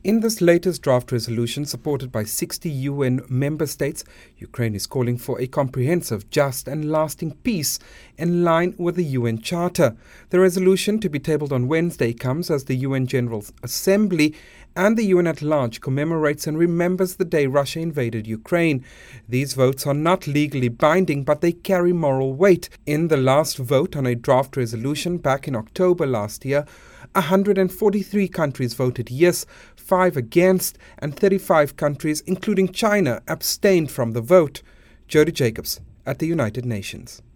In this latest draft resolution, supported by 60 UN member states, Ukraine is calling for a comprehensive, just and lasting peace in line with the UN Charter. The resolution, to be tabled on Wednesday, comes as the UN General Assembly and the UN at large commemorates and remembers the day Russia invaded Ukraine. These votes are not legally binding, but they carry moral weight. In the last vote on a draft resolution back in October last year, 143 countries voted yes, 5 against, and 35 countries, including China, abstained from the vote. Jody Jacobs at the United Nations.